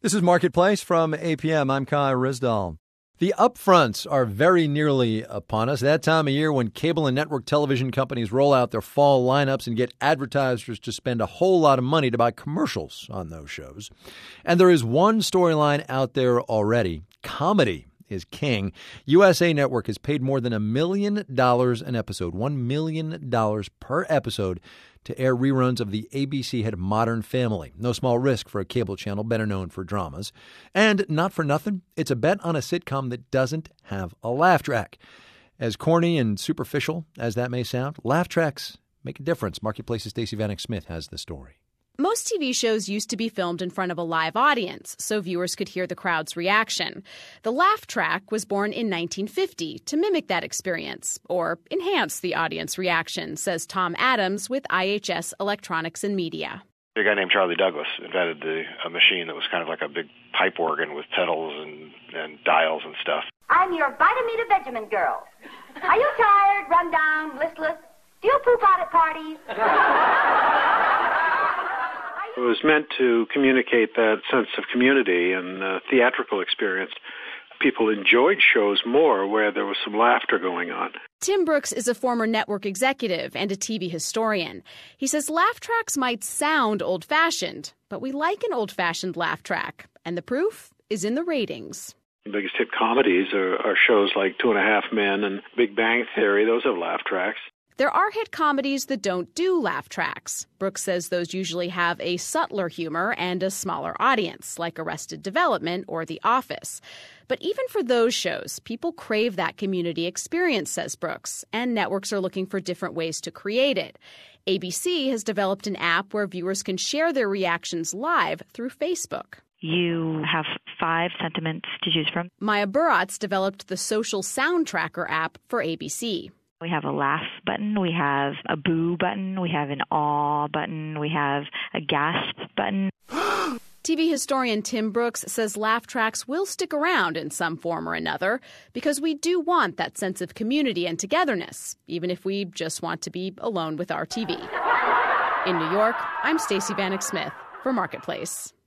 This is Marketplace from APM. I'm Kai Rizdal. The upfronts are very nearly upon us. That time of year when cable and network television companies roll out their fall lineups and get advertisers to spend a whole lot of money to buy commercials on those shows. And there is one storyline out there already. Comedy is king. USA Network has paid more than $1 million an episode, $1 million per episode, to air reruns of the ABC hit Modern Family. No small risk for a cable channel better known for dramas. And not for nothing, it's a bet on a sitcom that doesn't have a laugh track. As corny and superficial as that may sound, laugh tracks make a difference. Marketplace's Stacey Vanek Smith has the story. Most TV shows used to be filmed in front of a live audience, so viewers could hear the crowd's reaction. The laugh track was born in 1950 to mimic that experience, or enhance the audience reaction, says Tom Adams with IHS Electronics and Media. A guy named Charlie Douglas invented a machine that was kind of like a big pipe organ with pedals and dials and stuff. I'm your Vitamita Benjamin girl. Are you tired, run down, listless? Do you poop out at parties? It was meant to communicate that sense of community and theatrical experience. People enjoyed shows more where there was some laughter going on. Tim Brooks is a former network executive and a TV historian. He says laugh tracks might sound old-fashioned, but we like an old-fashioned laugh track. And the proof is in the ratings. The biggest hit comedies are shows like Two and a Half Men and Big Bang Theory. Those have laugh tracks. There are hit comedies that don't do laugh tracks. Brooks says those usually have a subtler humor and a smaller audience, like Arrested Development or The Office. But even for those shows, people crave that community experience, says Brooks, and networks are looking for different ways to create it. ABC has developed an app where viewers can share their reactions live through Facebook. You have 5 sentiments to choose from. Maya Buratz developed the Social Sound Tracker app for ABC. We have a laugh button, we have a boo button, we have an awe button, we have a gasp button. TV historian Tim Brooks says laugh tracks will stick around in some form or another because we do want that sense of community and togetherness, even if we just want to be alone with our TV. In New York, I'm Stacey Vanek Smith for Marketplace.